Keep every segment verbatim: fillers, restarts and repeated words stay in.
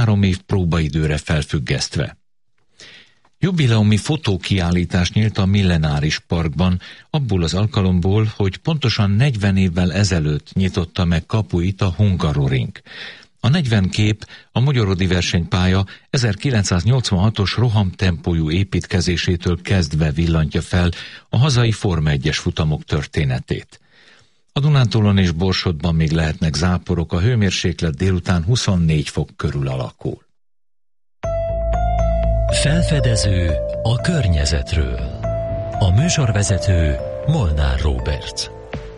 három év próbaidőre felfüggesztve. Jubileumi fotókiállítás nyílt a Millenáris Parkban, abból az alkalomból, hogy pontosan negyven évvel ezelőtt nyitotta meg kapuit a Hungaroring. A negyven kép a magyarodi versenypálya ezerkilencszáznyolcvanhatos rohamtempójú építkezésétől kezdve villantja fel a hazai Forma egyes futamok történetét. A Dunántúlon és Borsodban még lehetnek záporok, a hőmérséklet délután huszonnégy fok körül alakul. Felfedező a környezetről. A műsorvezető Molnár Róbert.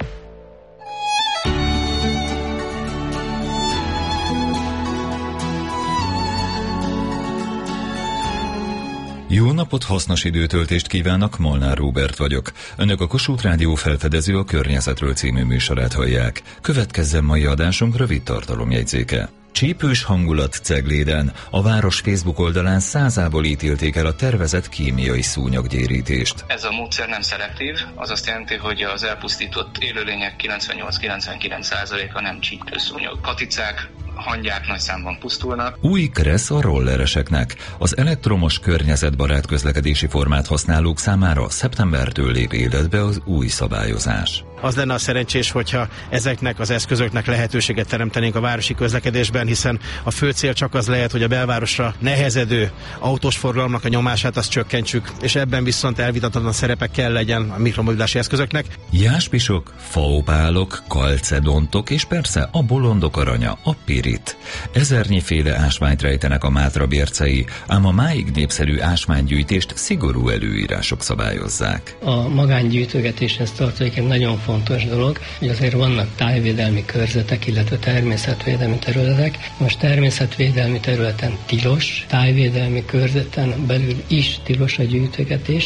Jó napot, hasznos időtöltést kívánok, Molnár Róbert vagyok. Önök a Kossuth Rádió Felfedező a környezetről című műsorát hallják. Következzen mai adásunk rövid tartalomjegyzéke. Csípős hangulat Cegléden. A város Facebook oldalán százából ítélték el a tervezett kémiai szúnyoggyérítést. Ez a módszer nem szelektív, az azt jelenti, hogy az elpusztított élőlények kilencvennyolc-kilencvenkilenc százaléka nem csípőszúnyog. Katicák, hangyák nagy számban pusztulnak. Új kressz a rollereseknek. Az elektromos környezetbarát közlekedési formát használók számára szeptembertől lép életbe az új szabályozás. Az lenne a szerencsés, hogyha ezeknek az eszközöknek lehetőséget teremtenénk a városi közlekedésben, hiszen a fő cél csak az lehet, hogy a belvárosra nehezedő autós forgalomnak a nyomását azt csökkentsük, és ebben viszont elvitathatatlan szerepe kell legyen a mikromobilitási eszközöknek. Jáspisok, faopálok, kalcedontok és persze a bolondok aranya, a pirit. Ezernyi-féle ásványt rejtenek a Mátra bércei, ám a máig népszerű ásványgyűjtést szigorú előírások szabályozzák. A magángyűjtögetéshez tartozik egy nagyon fontos dolog, hogy azért vannak tájvédelmi körzetek, illetve természetvédelmi területek. Most természetvédelmi területen tilos, tájvédelmi körzeten belül is tilos a gyűjtögetés.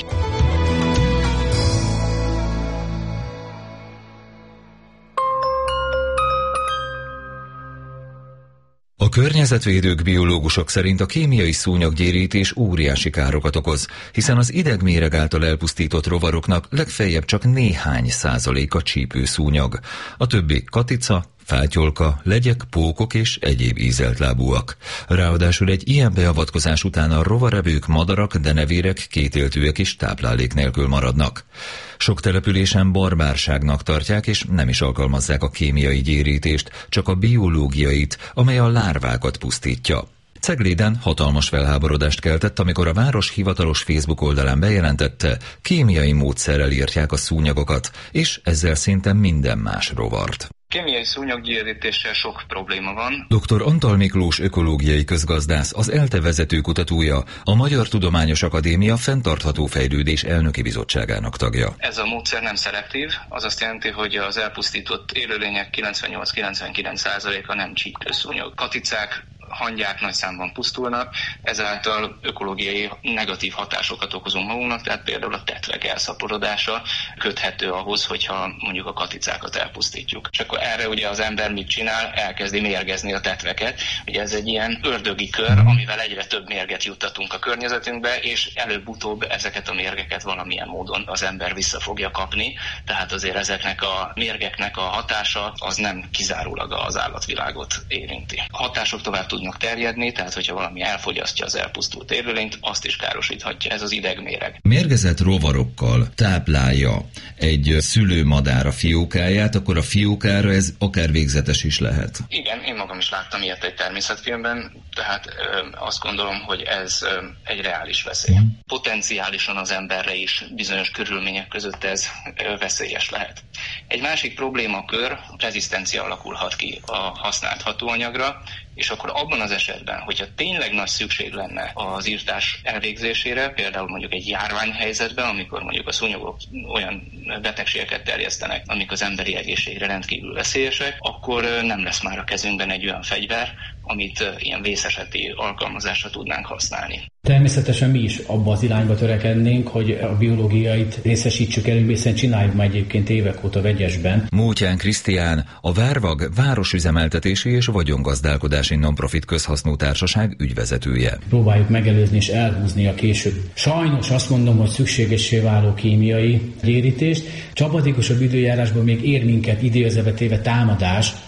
A környezetvédők, biológusok szerint a kémiai szúnyoggyérítés óriási károkat okoz, hiszen az idegméreg által elpusztított rovaroknak legfeljebb csak néhány százaléka csípőszúnyog. A többi katica, fátyolka, legyek, pókok és egyéb ízeltlábúak. Ráadásul egy ilyen beavatkozás után a rovarevők, madarak, denevérek, kétéltőek is táplálék nélkül maradnak. Sok településen barbárságnak tartják, és nem is alkalmazzák a kémiai gyérítést, csak a biológiait, amely a lárvákat pusztítja. Cegléden hatalmas felháborodást keltett, amikor a város hivatalos Facebook oldalán bejelentette, kémiai módszerrel írtják a szúnyogokat, és ezzel szinte minden más rovart. Kémiai szúnyoggyérítéssel sok probléma van. doktor Antal Miklós ökológiai közgazdász, az ELTE vezető kutatója, a Magyar Tudományos Akadémia Fenntartható Fejlődés elnöki bizottságának tagja. Ez a módszer nem szelektív, az azt jelenti, hogy az elpusztított élőlények kilencvennyolc-kilencvenkilenc százaléka nem csípőszúnyog. Katicák, hangyák nagy számban pusztulnak, ezáltal ökológiai negatív hatásokat okozunk magunknak, tehát például a tetvek elszaporodása köthető ahhoz, hogyha mondjuk a katicákat elpusztítjuk. És akkor erre ugye az ember mit csinál? Elkezdi mérgezni a tetveket. Ugye ez egy ilyen ördögi kör, amivel egyre több mérget juttatunk a környezetünkbe, és előbb-utóbb ezeket a mérgeket valamilyen módon az ember vissza fogja kapni. Tehát azért ezeknek a mérgeknek a hatása az nem kizárólag az állatvilágot érinti. A hatások tovább tudnak terjedni, tehát hogyha valami elfogyasztja az elpusztult élőlényt, azt is károsíthatja. Ez az idegméreg. Mérgezett rovarokkal táplálja egy szülőmadár a fiókáját, akkor a fiókára ez akár végzetes is lehet. Igen, én magam is láttam ilyet egy természetfilmben, tehát ö, azt gondolom, hogy ez ö, egy reális veszély. Mm. Potenciálisan az emberre is bizonyos körülmények között ez ö, veszélyes lehet. Egy másik problémakör, rezisztencia alakulhat ki a használt hatóanyagra, és akkor abban az esetben, hogyha tényleg nagy szükség lenne az írtás elvégzésére, például mondjuk egy járványhelyzetben, amikor mondjuk a szúnyogok olyan betegségeket terjesztenek, amik az emberi egészségre rendkívül veszélyesek, akkor nem lesz már a kezünkben egy olyan fegyver, amit ilyen vészeseti alkalmazásra tudnánk használni. Természetesen mi is abba az irányba törekednénk, hogy a biológiait részesítsük előbb, hiszen csináljuk már egyébként évek óta vegyesben. Mútyán Krisztián, a Várvag Városüzemeltetési és Vagyongazdálkodási Nonprofit Közhasznú Társaság ügyvezetője. Próbáljuk megelőzni és elhúzni a később. Sajnos azt mondom, hogy szükségessé váló kémiai gyérítést. Csapadékosabb időjárásban még ér minket idézőbe téve támadás,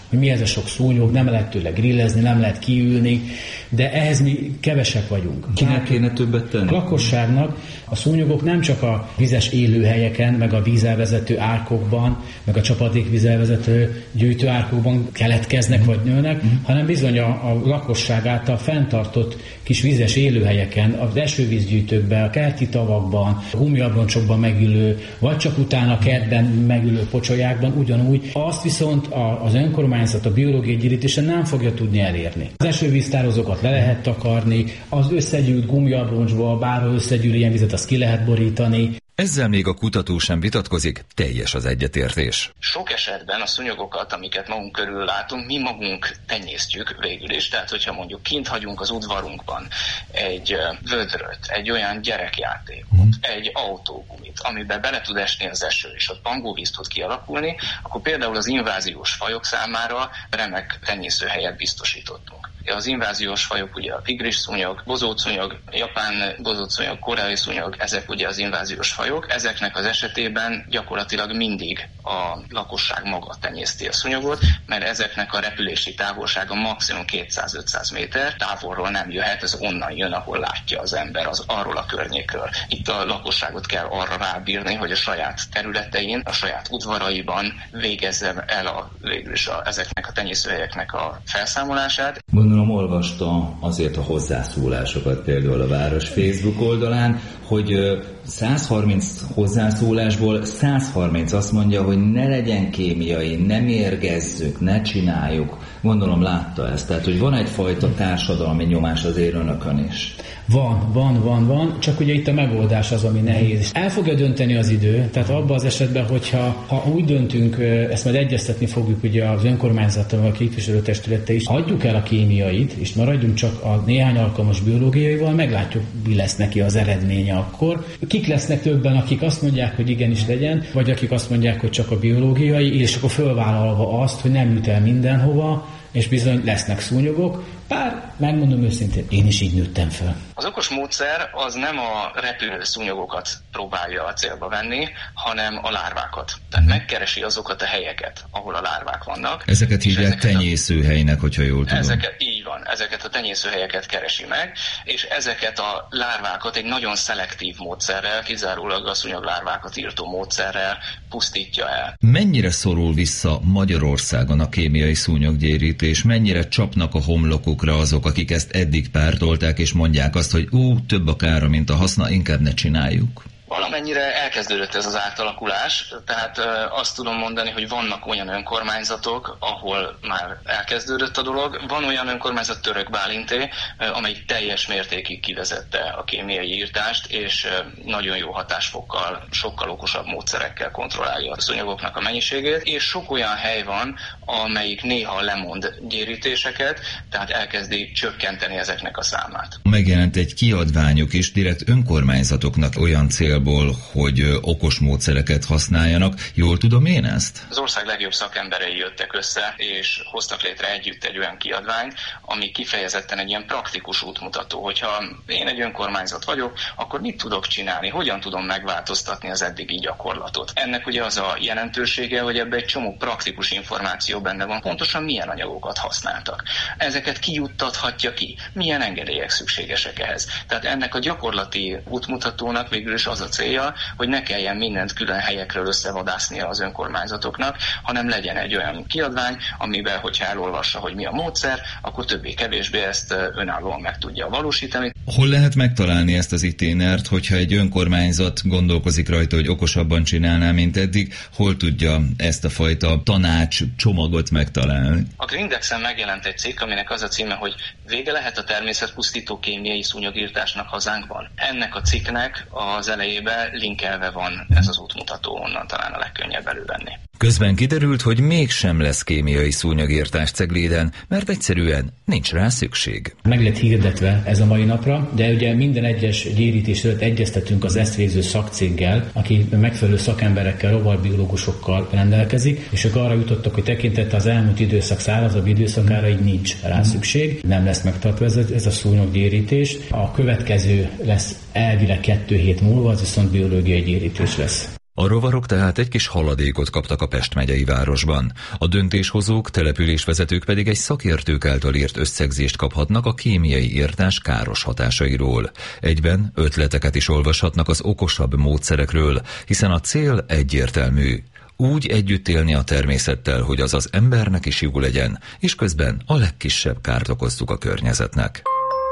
hogy mi ez a sok szúnyog, nem lehet tőle grillezni, nem lehet kiülni, de ehhez mi kevesek vagyunk. Kinek kéne többet tenni? A lakosságnak a szúnyogok nem csak a vizes élőhelyeken, meg a vízelvezető árkokban, meg a csapadékvízelvezető gyűjtőárkokban keletkeznek vagy nőnek, mm. hanem bizony a, a lakosság által fenntartott kis vizes élőhelyeken, az esővízgyűjtőkben, a kerti tavakban, a gumiabroncsokban megülő, vagy csak utána a kertben megülő pocsolyákban ugyanúgy. Azt viszont az önkormányzat a biológiai gyűjtésen nem fogja tudni elérni. Az esővíztározókat le lehet takarni, az összegyűlt gumiabroncsba, bárhol összegyűl ilyen vizet, azt ki lehet borítani. Ezzel még a kutató sem vitatkozik, teljes az egyetértés. Sok esetben a szúnyogokat, amiket magunk körül látunk, mi magunk tenyésztjük végül is. Tehát, hogyha mondjuk kint hagyunk az udvarunkban egy vödröt, egy olyan gyerekjátékot, mm. egy autógumit, amiben bele tud esni az eső, és ott pangóvíz tud kialakulni, akkor például az inváziós fajok számára remek tenyészőhelyet biztosítottunk. Az inváziós fajok, ugye a tigris szúnyog, bozótszúnyog, japán bozótszúnyog, koreai szúnyog, ezek ugye az inváziós fajok. Ezeknek az esetében gyakorlatilag mindig a lakosság maga tenyészti a szúnyogot, mert ezeknek a repülési távolsága maximum kétszáz-ötszáz méter, távolról nem jöhet, ez onnan jön, ahol látja az ember, az arról a környékről. Itt a lakosságot kell arra rábírni, hogy a saját területein, a saját udvaraiban végezze el a, végülis a, ezeknek a tenyészőhelyeknek a felszámolását. Gondolom olvasta azért a hozzászólásokat például a város Facebook oldalán, hogy száz harminc hozzászólásból száz harminc azt mondja, hogy ne legyen kémiai, ne mérgezzük, ne csináljuk. Gondolom látta ezt, tehát hogy van egyfajta társadalmi nyomás azért önökön is. Van, van, van, van, csak ugye itt a megoldás az, ami nehéz. El fogja dönteni az idő, tehát abban az esetben, hogyha ha úgy döntünk, ezt majd egyeztetni fogjuk ugye az önkormányzattal, a képviselőtestülete is, hagyjuk el a kémiait, és maradjunk csak a néhány alkalmas biológiaival, meglátjuk, mi lesz neki az eredménye akkor. Kik lesznek többen, akik azt mondják, hogy igenis legyen, vagy akik azt mondják, hogy csak a biológiai, és akkor fölvállalva azt, hogy nem jut el mindenhova, és bizony lesznek szúnyogok, bár megmondom őszintén, én is így nőttem fel. Az okos módszer az nem a repülő szúnyogokat próbálja a célba venni, hanem a lárvákat. Tehát megkeresi azokat a helyeket, ahol a lárvák vannak. Ezeket hívják tenyészőhelynek, hogyha jól tudom. Ezeket, így van, ezeket a tenyészőhelyeket keresi meg, és ezeket a lárvákat egy nagyon szelektív módszerrel, kizárólag a szúnyoglárvákat írtó módszerrel pusztítja el. Mennyire szorul vissza Magyarországon a kémiai szúnyoggyérítés, mennyire csapnak a homlokukra azok, akik ezt eddig pártolták, és mondják azt, hogy ú, több a kára, mint a haszna, inkább ne csináljuk? Valamennyire elkezdődött ez az átalakulás, tehát azt tudom mondani, hogy vannak olyan önkormányzatok, ahol már elkezdődött a dolog. Van olyan önkormányzat, Török Bálinté, amely teljes mértékig kivezette a kémiai írtást, és nagyon jó hatásfokkal, sokkal okosabb módszerekkel kontrollálja a szúnyogoknak a mennyiségét, és sok olyan hely van, amelyik néha lemond gyérítéseket, tehát elkezdi csökkenteni ezeknek a számát. Megjelent egy kiadványuk is direkt önkormányzatoknak olyan cél, hogy okos módszereket használjanak. Jól tudom én ezt? Az ország legjobb szakemberei jöttek össze, és hoztak létre együtt egy olyan kiadványt, ami kifejezetten egy ilyen praktikus útmutató, hogyha én egy önkormányzat vagyok, akkor mit tudok csinálni, hogyan tudom megváltoztatni az eddigi gyakorlatot. Ennek ugye az a jelentősége, hogy ebbe egy csomó praktikus információ benne van, pontosan milyen anyagokat használtak. Ezeket kijuttathatja ki, milyen engedélyek szükségesek ehhez. Tehát ennek a gyakorlati útmutatónak végül is az a célja, hogy ne kelljen mindent külön helyekről összevadásznia az önkormányzatoknak, hanem legyen egy olyan kiadvány, amiben, hogyha elolvassa, hogy mi a módszer, akkor többé-kevésbé ezt önállóan meg tudja valósítani. Hol lehet megtalálni ezt az iténert, hogyha egy önkormányzat gondolkozik rajta, hogy okosabban csinálná, mint eddig, hol tudja ezt a fajta tanács csomagot megtalálni? A Grindexen megjelent egy cikk, aminek az a címe, hogy vége lehet a természetpusztító kémiai szúnyogírtásnak hazánkban. Ennek a cikknek az elejében linkelve van ez az útmutató, onnan talán a legkönnyebb elővenni. Közben kiderült, hogy mégsem lesz kémiai szúnyogírtás Cegléden, mert egyszerűen nincs rá szükség. Meg lett hirdetve ez a mai napra, de ugye minden egyes gyérítés előtt egyeztetünk az ezt végző szakcéggel, aki megfelelő szakemberekkel, rovarbiológusokkal rendelkezik, és ők arra jutottak, hogy tekintette az elmúlt időszak szárazabb időszakára, így nincs rá szükség. Nem lesz megtartva ez a, ez a szúnyoggyérítés. A következő lesz elvileg kettő hét múlva, az viszont biológiai gyérítés lesz. A rovarok tehát egy kis haladékot kaptak a Pest megyei városban. A döntéshozók, településvezetők pedig egy szakértők által írt összegzést kaphatnak a kémiai irtás káros hatásairól. Egyben ötleteket is olvashatnak az okosabb módszerekről, hiszen a cél egyértelmű. Úgy együtt élni a természettel, hogy az az embernek is jó legyen, és közben a legkisebb kárt okoztuk a környezetnek.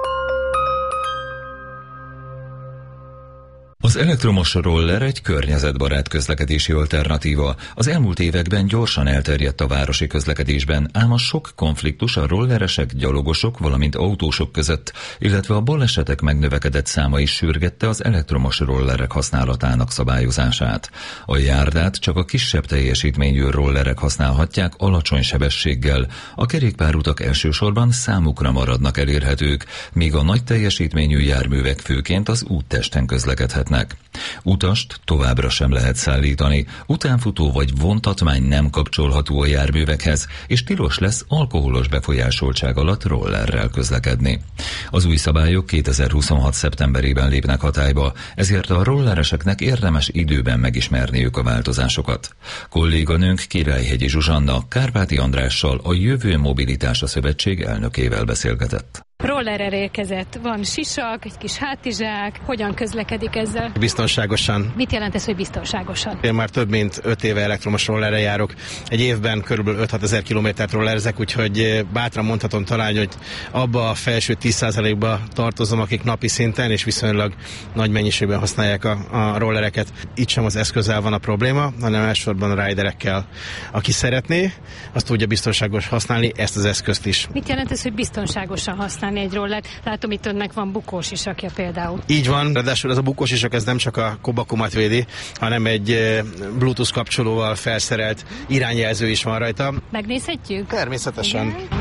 Az elektromos roller egy környezetbarát közlekedési alternatíva. Az elmúlt években gyorsan elterjedt a városi közlekedésben, ám a sok konfliktus a rolleresek, gyalogosok, valamint autósok között, illetve a balesetek megnövekedett száma is sürgette az elektromos rollerek használatának szabályozását. A járdát csak a kisebb teljesítményű rollerek használhatják alacsony sebességgel, a kerékpárutak elsősorban számukra maradnak elérhetők, míg a nagy teljesítményű járművek főként az úttesten közlekedhetnek. Utast továbbra sem lehet szállítani, utánfutó vagy vontatmány nem kapcsolható a járművekhez, és tilos lesz alkoholos befolyásoltság alatt rollerrel közlekedni. Az új szabályok kétezer-huszonhat szeptemberében lépnek hatályba, ezért a rollereseknek érdemes időben megismerniük a változásokat. Kolléganőnk Királyhegyi Zsuzsanna Kárpáti Andrással, a Jövő Mobilitása Szövetség elnökével beszélgetett. Rollerrel érkezett. Van sisak, egy kis hátizsák. Hogyan közlekedik ezzel? Biztonságosan. Mit jelent ez, hogy biztonságosan? Én már több mint öt éve elektromos rollerre járok. Egy évben körülbelül öt-hat ezer kilométert rollerzek, úgyhogy bátran mondhatom talán, hogy abba a felső tíz százalékba tartozom, akik napi szinten és viszonylag nagy mennyiségben használják a, a rollereket. Itt sem az eszközzel van a probléma, hanem elsősorban a riderekkel. Aki szeretné, azt tudja biztonságos használni ezt az eszközt is. Mit jelent ez, hogy biztonságosan használni egy rollert? Látom, itt önnek van bukós isakja például. Így van, ráadásul ez a bukós isak, ez nem csak a kobakomat védi, hanem egy Bluetooth kapcsolóval felszerelt irányjelző is van rajta. Megnézhetjük? Természetesen. Igen.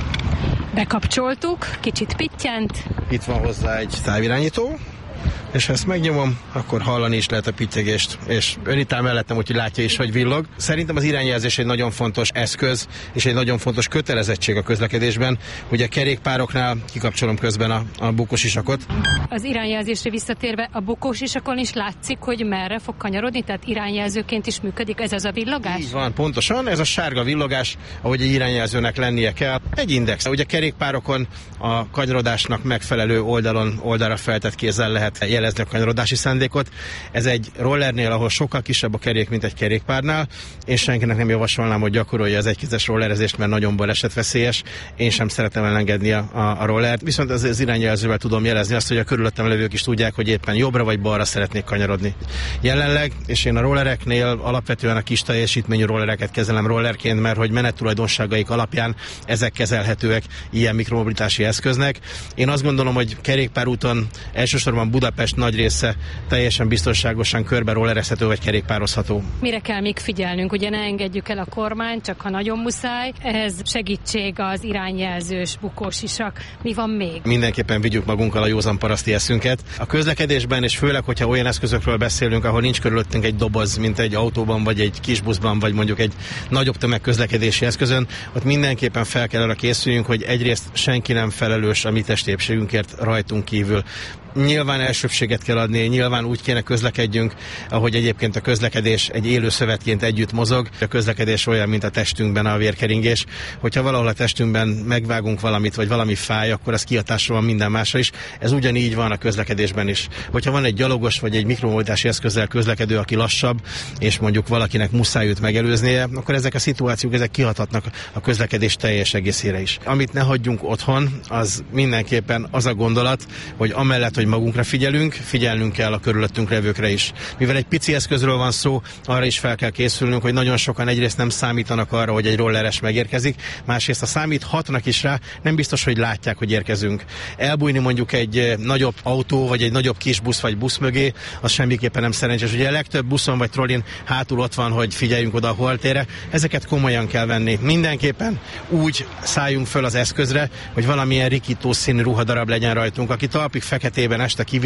Bekapcsoltuk, kicsit pittyent. Itt van hozzá egy távirányító, és ha ezt megnyomom, akkor hallani is lehet a pittyegést, és ön itt áll mellettem, úgyhogy látja is, hogy villog. Szerintem az irányjelzés egy nagyon fontos eszköz, és egy nagyon fontos kötelezettség a közlekedésben. Ugye kerékpároknál kikapcsolom közben a, a bukós isakot. Az irányjelzésre visszatérve, a bukós isakon is látszik, hogy merre fog kanyarodni, tehát irányjelzőként is működik ez az a villogás? Így van, pontosan, ez a sárga villogás, ahogy egy irányjelzőnek lennie kell. Egy index. Ugye kerékpárokon a kanyarodásnak megfelelő oldalon, oldalra feltett kézzel lehet jelezni a kanyarodási szándékot. Ez egy rollernél, ahol sokkal kisebb a kerék, mint egy kerékpárnál. Én senkinek nem javasolnám, hogy gyakorolja az egykézes rollerezést, mert nagyon balesetveszélyes. Én sem szeretem elengedni a, a, a rollert. Viszont az, az irányjelzővel tudom jelezni azt, hogy a körülöttem levők is tudják, hogy éppen jobbra vagy balra szeretnék kanyarodni. Jelenleg, és én a rollereknél alapvetően a kis teljesítményű rollereket kezelem rollerként, mert hogy menettulajdonságaik alapján ezek kezelhetőek ilyen mikromobilitási eszköznek. Én azt gondolom, hogy kerékpárúton elsősorban Budapest nagy része teljesen biztonságosan körbe rollerezhető vagy kerékpározható. Mire kell még figyelnünk? Ugye ne engedjük el a kormányt, csak ha nagyon muszáj. Ehhez segítség az irányjelzős bukós isak. Mi van még? Mindenképpen vigyük magunkkal a józan paraszti eszünket. A közlekedésben, és főleg, hogyha olyan eszközökről beszélünk, ahol nincs körülöttünk egy doboz, mint egy autóban, vagy egy kisbuszban, vagy mondjuk egy nagyobb tömegközlekedési eszközön, ott mindenképpen fel kell arra készüljünk, hogy egyrészt senki nem felelős a mi testépségünkért rajtunk kívül. Nyilván elsőbséget kell adni, nyilván úgy kéne közlekedjünk, ahogy egyébként a közlekedés egy élő szövetként együtt mozog. A közlekedés olyan, mint a testünkben a vérkeringés. Hogyha valahol a testünkben megvágunk valamit, vagy valami fáj, akkor az kihatással van minden másra is. Ez ugyanígy van a közlekedésben is. Hogyha van egy gyalogos vagy egy mikromobilitási eszközzel közlekedő, aki lassabb, és mondjuk valakinek muszáj őt megelőznie, akkor ezek a szituációk ezek kihathatnak a közlekedés teljes egészére is. Amit ne hagyjunk otthon, az mindenképpen az a gondolat, hogy amellett, hogy magunkra figyelünk, figyelnünk kell a körülöttünk levőkre is. Mivel egy pici eszközről van szó, arra is fel kell készülnünk, hogy nagyon sokan egyrészt nem számítanak arra, hogy egy rolleres megérkezik, másrészt a számíthatnak is rá, nem biztos, hogy látják, hogy érkezünk. Elbújni mondjuk egy nagyobb autó, vagy egy nagyobb kis busz, vagy busz mögé, az semmiképpen nem szerencsés. Ugye a legtöbb buszon vagy trollin hátul ott van, hogy figyeljünk oda a holtérre. Ezeket komolyan kell venni. Mindenképpen úgy szálljunk föl az eszközre, hogy valamilyen rikító színű ruhadarab legyen rajtunk. Aki talpig feketében este kivilág,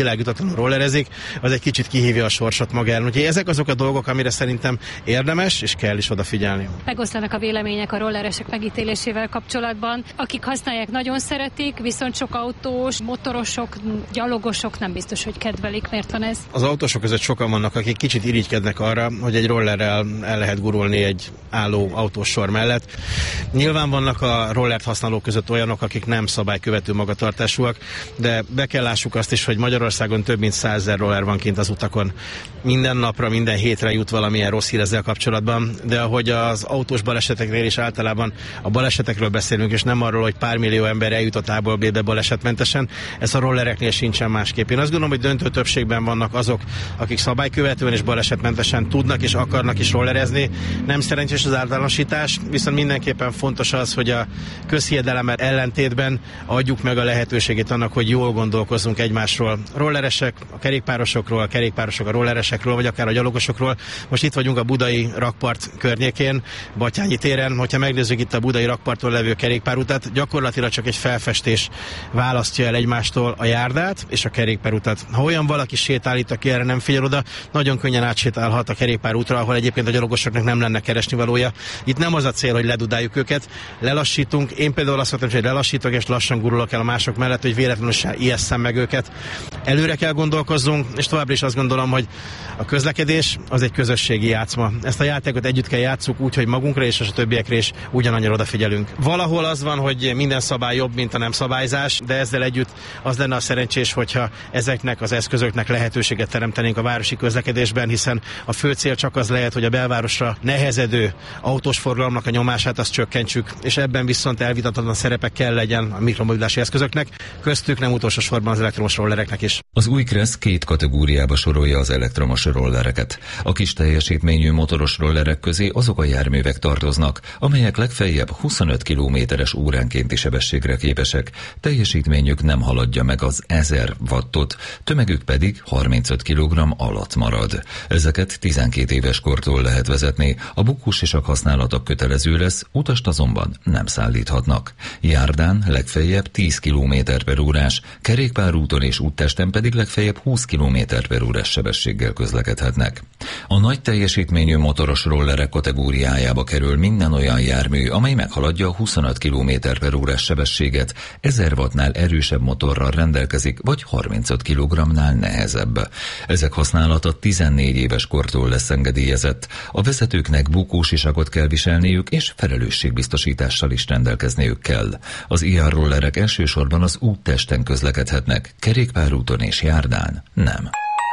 világítatlanul rollerezik, az egy kicsit kihívja a sorsot maga ellen. Úgyhogy ezek azok a dolgok, amire szerintem érdemes és kell is odafigyelni. Megoszlanak a vélemények a rolleresek megítélésével kapcsolatban. Akik használják, nagyon szeretik, viszont sok autós, motorosok, gyalogosok nem biztos, hogy kedvelik. Miért van ez? Az autósok között sokan vannak, akik kicsit irigykednek arra, hogy egy rollerrel el lehet gurulni egy álló autósor mellett. Nyilván vannak a rollert használók között olyanok, akik nem szabálykövető magatartásúak, de be kell lássuk azt is, hogy Magyarországon több mint százezer roller van kint az utakon. Minden napra, minden hétre jut valamilyen rossz hír ezzel kapcsolatban, de ahogy az autós baleseteknél is általában a balesetekről beszélünk, és nem arról, hogy pár millió ember eljutott A-ból B-be balesetmentesen, ez a rollereknél sincsen másképp. Én azt gondolom, hogy döntő többségben vannak azok, akik szabálykövetően és balesetmentesen tudnak és akarnak is rollerezni. Nem szerencsés az általánosítás, viszont mindenképpen fontos az, hogy a közhiedelemmel ellentétben adjuk meg a lehetőségét annak, hogy jól gondolkozzunk egymásról. Rolleresek a kerékpárosokról, a kerékpárosok a rolleresekről, vagy akár a gyalogosokról. Most itt vagyunk a budai rakpart környékén, Batthyány téren. Hogyha megnézzük itt a budai rakparton levő kerékpárutat, gyakorlatilag csak egy felfestés választja el egymástól a járdát és a kerékpárutat. Ha olyan valaki sétál itt, aki erre nem figyel oda, nagyon könnyen átsétálhat a kerékpárútra, ahol egyébként a gyalogosoknak nem lenne keresnivalója. Itt nem az a cél, hogy ledudáljuk őket, lelassítunk. Én például azt mondtam, hogy lelassítok és lassan gurulok el a mások mellett, hogy véletlenül se ijesszem meg őket. Előre kell gondolkozzunk, és továbbra is azt gondolom, hogy a közlekedés az egy közösségi játszma. Ezt a játékot együtt kell játsszuk úgy, hogy magunkra és a többiekre is ugyanannyira odafigyelünk. Valahol az van, hogy minden szabály jobb, mint a nem szabályzás, de ezzel együtt az lenne a szerencsés, hogyha ezeknek az eszközöknek lehetőséget teremtenénk a városi közlekedésben, hiszen a fő cél csak az lehet, hogy a belvárosra nehezedő autós forgalomnak a nyomását azt csökkentsük, és ebben viszont elvitathatatlan szerepe kell legyen a mikromobilitási eszközöknek, köztük nem utolsó sorban az elektromos rollereknek is. Az új KRESZ két kategóriába sorolja az elektromos rollereket. A kis teljesítményű motoros rollerek közé azok a járművek tartoznak, amelyek legfeljebb huszonöt kilométeres óránkénti sebességre képesek, teljesítményük nem haladja meg az ezer wattot, tömegük pedig harmincöt kilogramm alatt marad. Ezeket tizenkét éves kortól lehet vezetni, a bukósisak használata kötelező lesz, utast azonban nem szállíthatnak. Járdán legfeljebb tíz kilométer per órás, kerékpárúton és úttesten pedig legfeljebb húsz kilométer per órás sebességgel közlekedhetnek. A nagy teljesítményű motoros rollerek kategóriájába kerül minden olyan jármű, amely meghaladja a huszonöt kilométer per órás sebességet, ezer wattnál erősebb motorral rendelkezik, vagy harmincöt kilogrammnál nehezebb. Ezek használata tizennégy éves kortól lesz engedélyezett. A vezetőknek bukósisakot kell viselniük, és felelősségbiztosítással is rendelkezniük kell. Az ilyen rollerek elsősorban az úttesten közlekedhetnek, kerékpárúton és járdán nem.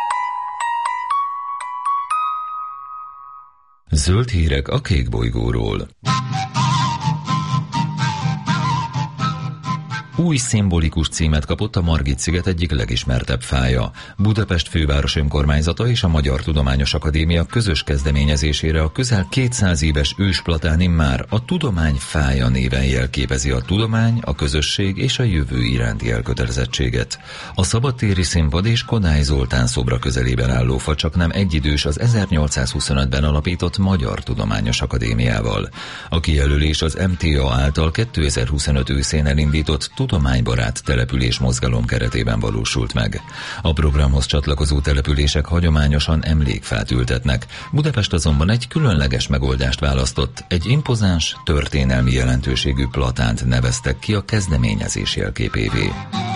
Zöld hírek a kék bolygóról. Új szimbolikus címet kapott a Margit-sziget egyik legismertebb fája. Budapest főváros önkormányzata és a Magyar Tudományos Akadémia közös kezdeményezésére a közel kétszáz éves ősplatán immár a tudomány fája néven jelképezi a tudomány, a közösség és a jövő iránti elkötelezettséget. A szabadtéri színpad és Kodály Zoltán szobra közelében álló fa csaknem egyidős az ezernyolcszázhuszonötben alapított Magyar Tudományos Akadémiával. A kijelölés az em té á által kétezer-huszonöt őszén elindított tudománybarát település mozgalom keretében valósult meg. A programhoz csatlakozó települések hagyományosan emlékfát ültetnek, Budapest azonban egy különleges megoldást választott, egy impozáns, történelmi jelentőségű platánt neveztek ki a kezdeményezés jelképévé.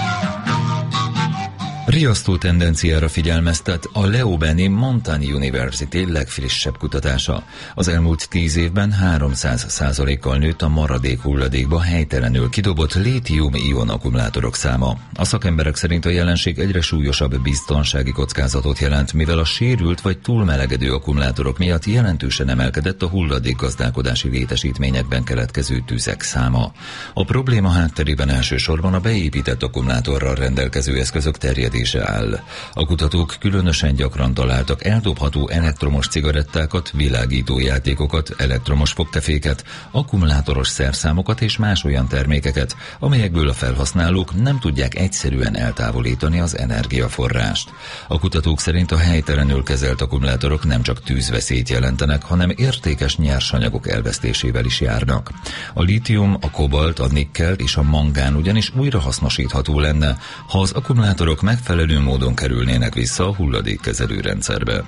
Riasztó tendenciára figyelmeztet a Leobani Montana University legfrissebb kutatása. Az elmúlt tíz évben háromszáz százalékkal nőtt a maradék hulladékba helytelenül kidobott lítium-ion akkumulátorok száma. A szakemberek szerint a jelenség egyre súlyosabb biztonsági kockázatot jelent, mivel a sérült vagy túlmelegedő akkumulátorok miatt jelentősen emelkedett a hulladékgazdálkodási létesítményekben keletkező tüzek száma. A probléma hátterében elsősorban a beépített akkumulátorral rendelkező eszközök terjedése áll. A kutatók különösen gyakran találtak eldobható elektromos cigarettákat, világító játékokat, elektromos fogkeféket, akkumulátoros szerszámokat és más olyan termékeket, amelyekből a felhasználók nem tudják egyszerűen eltávolítani az energiaforrást. A kutatók szerint a helytelenül kezelt akkumulátorok nem csak tűzveszélyt jelentenek, hanem értékes nyersanyagok elvesztésével is járnak. A lítium, a kobalt, a nikkel és a mangán ugyanis újrahasznosítható lenne, ha az akkumulátorok megfelelően megfelelő módon kerülnének vissza a hulladékkezelő rendszerbe.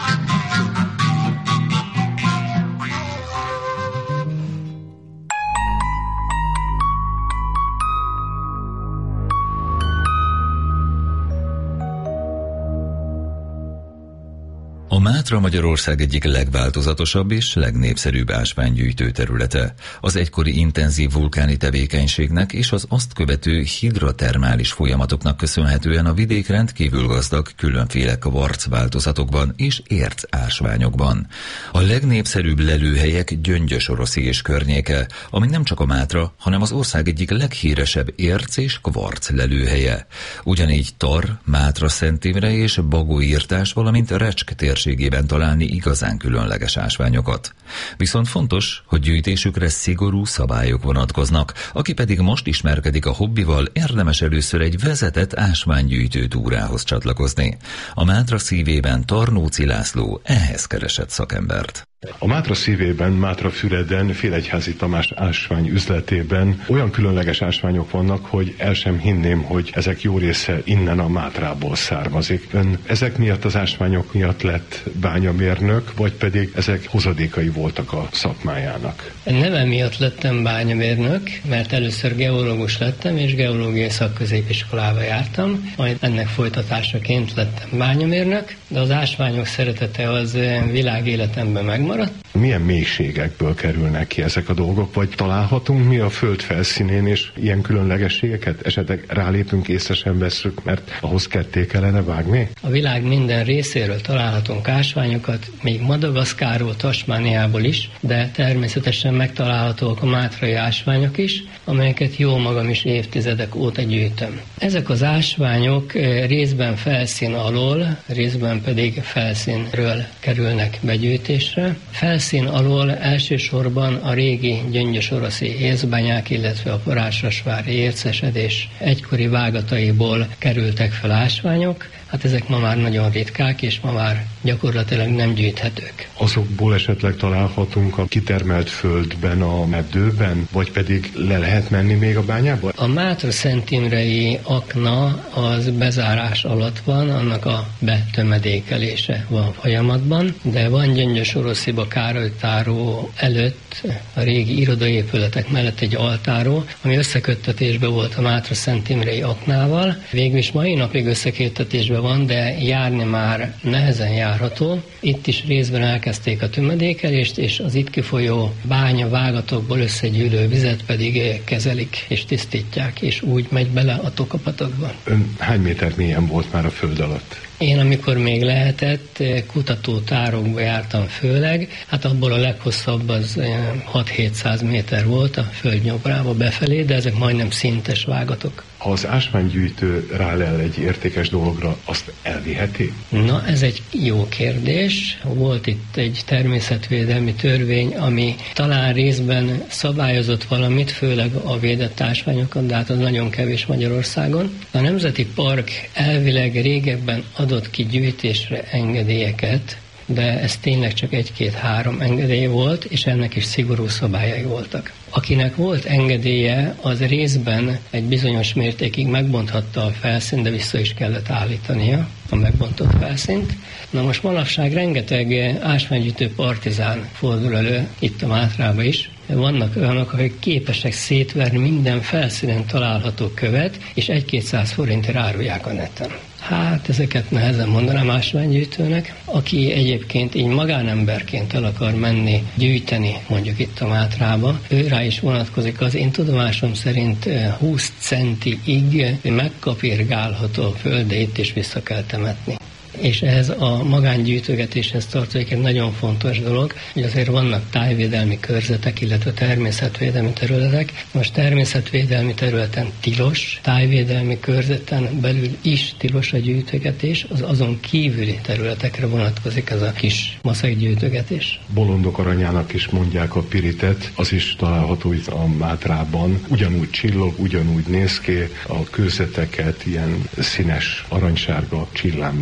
A Mátra Magyarország egyik legváltozatosabb és legnépszerűbb ásványgyűjtő területe. Az egykori intenzív vulkáni tevékenységnek és az azt követő hidrotermális folyamatoknak köszönhetően a vidék rendkívül gazdag különféle kvarc változatokban és érc ásványokban. A legnépszerűbb lelőhelyek Gyöngyös-Oroszi és környéke, ami nem csak a Mátra, hanem az ország egyik leghíresebb érc és kvarc lelőhelye. Ugyanígy Tar, Mátra-Szent Imre és Bagóirtás, valamint Recsk térségében találni igazán különleges ásványokat. Viszont fontos, hogy gyűjtésükre szigorú szabályok vonatkoznak, aki pedig most ismerkedik a hobbival, érdemes először egy vezetett ásványgyűjtő túrához csatlakozni. A Mátra szívében Tarnóci László ehhez keresett szakembert. A Mátra szívében, Mátrafüreden, Félegyházi Tamás ásvány üzletében olyan különleges ásványok vannak, hogy el sem hinném, hogy ezek jó része innen a Mátrából származik. Ön ezek miatt, az ásványok miatt lett bányamérnök, vagy pedig ezek hozadékai voltak a szakmájának? Nem emiatt lettem bányamérnök, mert először geológus lettem, és geológiai szakközépiskolába jártam, majd ennek folytatásaként lettem bányamérnök, de az ásványok szeretete az világéletemben megmaradt. Milyen mélységekből kerülnek ki ezek a dolgok, vagy találhatunk mi a föld felszínén és ilyen különlegességeket? Esetleg rálépünk, észre sem vesszük, mert ahhoz ketté kellene vágni? A világ minden részéről találhatunk ásványokat, még Madagaszkárról, Tasmániából is, de természetesen megtalálhatók a mátrai ásványok is, amelyeket jó magam is évtizedek óta gyűjtöm. Ezek az ásványok részben felszín alól, részben pedig felszínről kerülnek begyűjtésre. Felszín alól elsősorban a régi gyöngyös-oroszi észbányák, illetve a parásrasvári ércesedés egykori vágataiból kerültek fel ásványok. Hát ezek ma már nagyon ritkák, és ma már gyakorlatilag nem gyűjthetők. Azokból esetleg találhatunk a kitermelt földben, a meddőben, vagy pedig le lehet menni még a bányába? A Mátra-Szent Imrei akna az bezárás alatt van, annak a betömedékelése van folyamatban, de van Gyöngyös-Orosziba Károlytáró előtt, a régi irodaépületek mellett egy altáró, ami összeköttetésben volt a Mátra-Szent Imrei aknával. Végülis mai napig összeköttetésben van, de járni már nehezen járható. Itt is részben elkezdték a tömedékelést, és az itt kifolyó bánya vágatokból összegyűlő vizet pedig kezelik és tisztítják, és úgy megy bele a Tokapatokba. Ön hány méter mélyen volt már a föld alatt? Én, amikor még lehetett, kutatótárokba jártam főleg, hát abból a leghosszabb az hat-hétszáz méter volt a földnyomrába befelé, de ezek majdnem szintes vágatok. Ha az ásványgyűjtő rálel egy értékes dologra, azt elviheti? Na, ez egy jó kérdés. Volt itt egy természetvédelmi törvény, ami talán részben szabályozott valamit, főleg a védett ásványokat, de hát az nagyon kevés Magyarországon. A Nemzeti Park elvileg régebben adott ki gyűjtésre engedélyeket, de ez tényleg csak egy-két-három engedély volt, és ennek is szigorú szabályai voltak. Akinek volt engedélye, az részben egy bizonyos mértékig megbonthatta a felszínt, de vissza is kellett állítania a megbontott felszínt. Na most manapság rengeteg ásványgyűjtő partizán fordul elő, itt a Mátrában is. Vannak olyanok, akik képesek szétverni minden felszínen található követ, és egy-kétszáz forintért árulják a neten. Hát ezeket nehezen mondanám ásványgyűjtőnek. Aki egyébként így magánemberként el akar menni, gyűjteni, mondjuk itt a Mátrába, ő rá is vonatkozik az én tudomásom szerint húsz centiig megkapirgálható föld, de itt is vissza kell temetni. És ez a magángyűjtögetéshez tartozik egy nagyon fontos dolog, hogy azért vannak tájvédelmi körzetek, illetve természetvédelmi területek. Most természetvédelmi területen tilos, tájvédelmi körzeten belül is tilos a gyűjtögetés, az azon kívüli területekre vonatkozik ez a kis maszekgyűjtögetés. Bolondok aranyának is mondják a piritet, az is található itt a Mátrában. Ugyanúgy csillog, ugyanúgy néz ki, a körzeteket ilyen színes, aranysárga, csillámló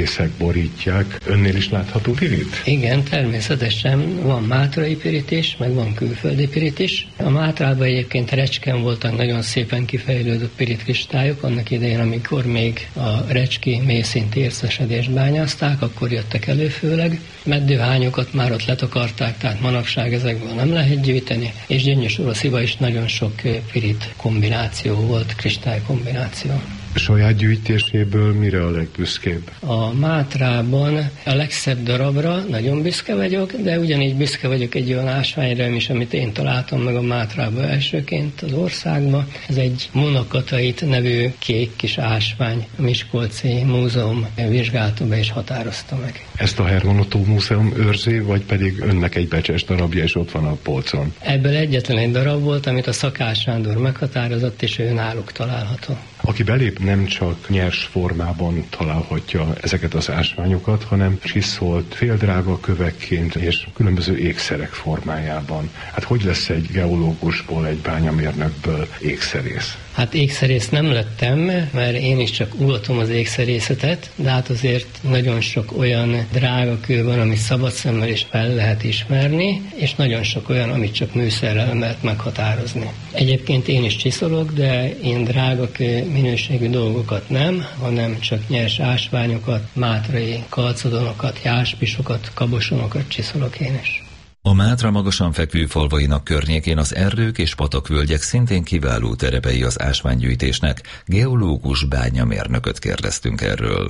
cserkészek borítják. Önnél is látható pirit? Igen, természetesen van mátrai pirit is, meg van külföldi pirit is. A Mátrában egyébként Recsken voltak nagyon szépen kifejlődött piritkristályok, annak idején, amikor még a recski mélyszint ércesedést bányázták, akkor jöttek elő főleg. Meddőhányokat már ott letakarták, tehát manapság ezekből nem lehet gyűjteni, és Gyöngyös-Orosziba is nagyon sok pirit kombináció volt, kristály kombináció. Saját gyűjtéséből mire a legbüszkébb? A Mátrában a legszebb darabra nagyon büszke vagyok, de ugyanígy büszke vagyok egy olyan ásványra is, amit én találtam meg a Mátrában elsőként az országban. Ez egy Monakatait nevű kék kis ásvány, a Miskolci Múzeum vizsgálta be és határozta meg. Ezt a Hermanotto Múzeum őrzi, vagy pedig önnek egy becses darabja, és ott van a polcon? Ebből egyetlen egy darab volt, amit a Szakás Sándor meghatározott, és ő náluk található. Aki belép, nem csak nyers formában találhatja ezeket az ásványokat, hanem csiszolt, féldrága kövekként és különböző ékszerek formájában. Hát hogy lesz egy geológusból, egy bányamérnökből ékszerész? Hát ékszerész nem lettem, mert én is csak ulatom az ékszerészetet, de hát azért nagyon sok olyan drága kő van, amit szabad szemmel is fel lehet ismerni, és nagyon sok olyan, amit csak műszerrel lehet meghatározni. Egyébként én is csiszolok, de én drága kő minőségű dolgokat nem, hanem csak nyers ásványokat, mátrai kalcodonokat, jáspisokat, kabosonokat csiszolok én is. A Mátra magasan fekvő falvainak környékén az erdők és patakvölgyek szintén kiváló terepei az ásványgyűjtésnek. Geológus bányamérnököt kérdeztünk erről.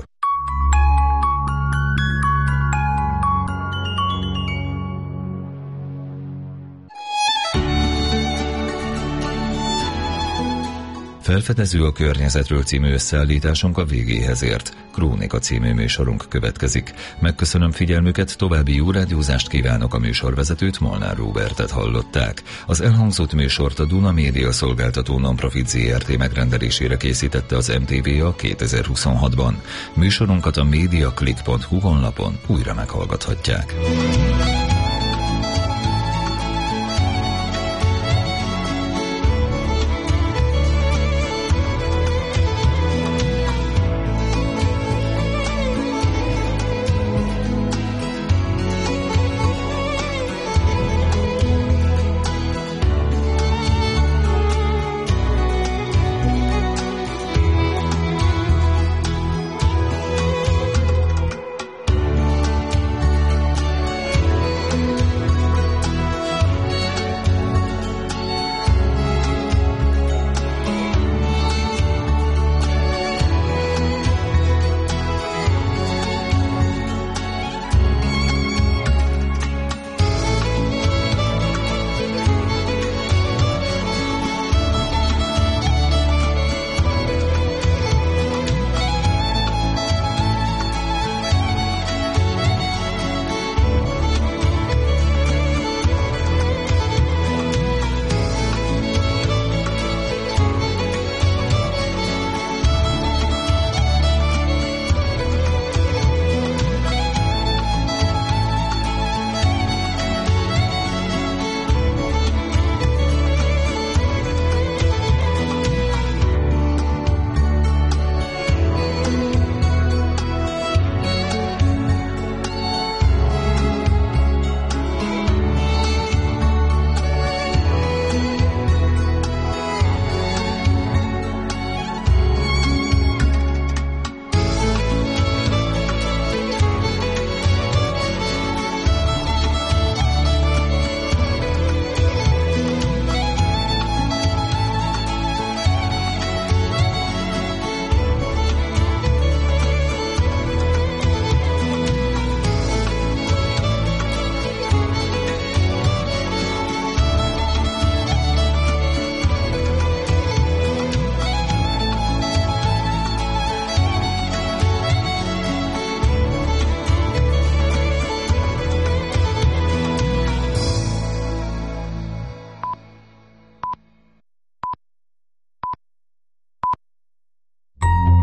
Felfedező a környezetről című összeállításunk a végéhez ért. Krónika című műsorunk következik. Megköszönöm figyelmüket, további jó rádiózást kívánok, a műsorvezetőt, Molnár Róbertet hallották. Az elhangzott műsort a Duna Média Szolgáltató Nonprofit zé er té megrendelésére készítette az em té vé a kétezer-huszonhatban. Műsorunkat a mediaclick pont hu honlapon újra meghallgathatják.